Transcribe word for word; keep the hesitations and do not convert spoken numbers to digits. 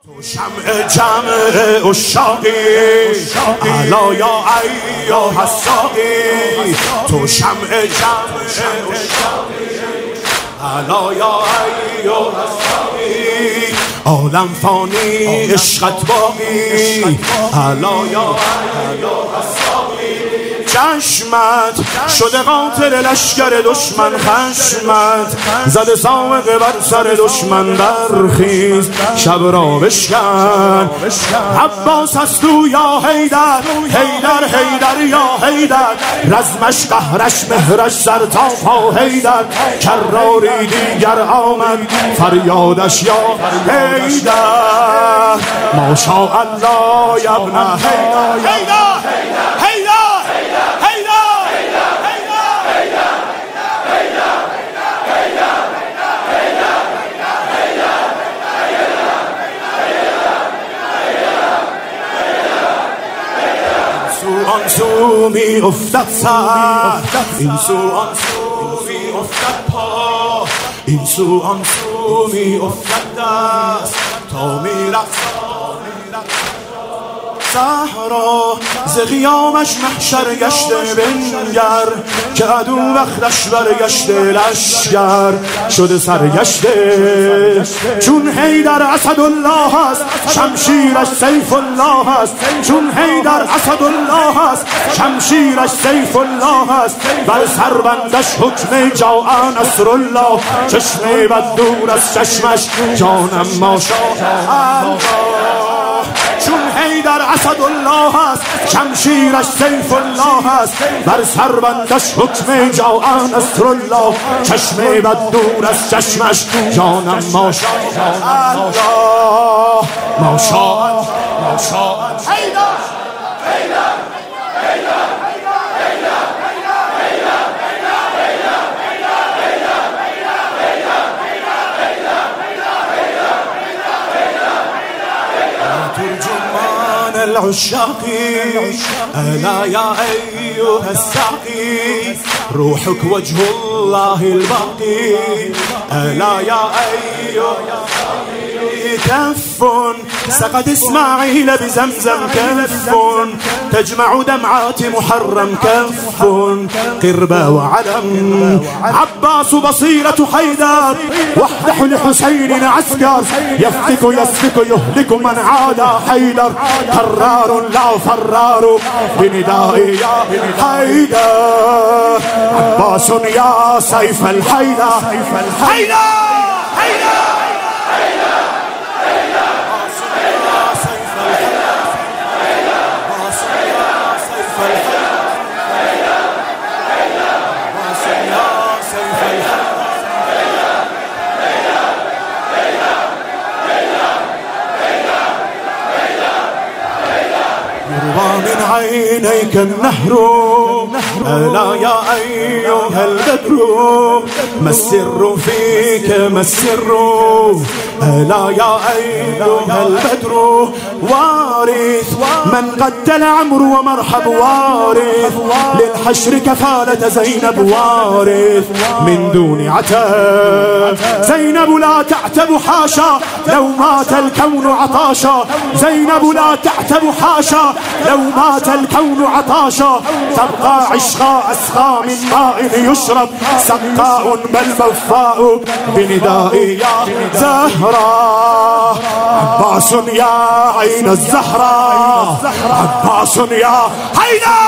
تو شمع جمع اشاقی الا یا ایها الساقی، تو شمع جمع اشاقی الا یا ایها الساقی، عالم فانی عشقت باقی الا یا ایها الساقی. چشمت شده قاتل لشکر دشمن، خشمت زده سامقه بر سر دشمن. برخیز شب را بشکن، عباس هست او یا حیدر، حیدر حیدر یا حیدر، رزمش قهرش مهرش سر تا پا حیدر. کراری دیگر آمد فریادش یا حیدر، ماشاءالله یا ابن حیدر، حیدر آن سو می افتد سر، این سو آن سو می افتد پا، این سو آن سو می افتد دست، تا می رفت صحرا ز قیامش محشر گشته. بنگر که عدو وقتش برگشته، لشگر شده سرگشته. چون حیدر اسدالله است، شمشیرش سیف الله است. چون حیدر اسدالله است، شمشیرش سیف الله است. بر سربندش حکم جاء نصر الله، چشم بد دور از چشمش جانم ماشاءالله. چون حیدر اسدالله است، شمشیرش سیف الله است. بر سربندش حکم جاء نصر الله، چشم بد دور از چشمش جانم ماشاءالله. ماشاءالله ماشاءالله حیدر حیدر العشاقي ألا يا أيها الساقي، روحك وجه الله الباقي ألا يا أيها كف سقد إسماعيل بزمزم، كف تجمع دمعات محرم، كف قربة وعلم. عباس بصيرة حيدر، وحده لحسين عسكر، يفتك يسفك يهلك من عاد حيدر. فرار لا فرار بندائي يا حيدر، عباس يا سيف الحيدر، حيدر حيدر من عينيك النهر، ألا يا أيها البدر، ما السر فيك ما السر، ألا يا أيها البدر. وارث من قتل عمرو ومرحب، وارث للحشر كفالة زينب، وارث من دون عتاب. زينب لا تعتب حاشا لو مات الكون عطاشا، زينب لا تعتب حاشا لو مات الكون عطاشا. تبقى عشقا أسخى من ماء يشرب، سقاء بل وفاء بندائي يا زهراء. عباس يا عين الزهراء، عباس يا حيدر.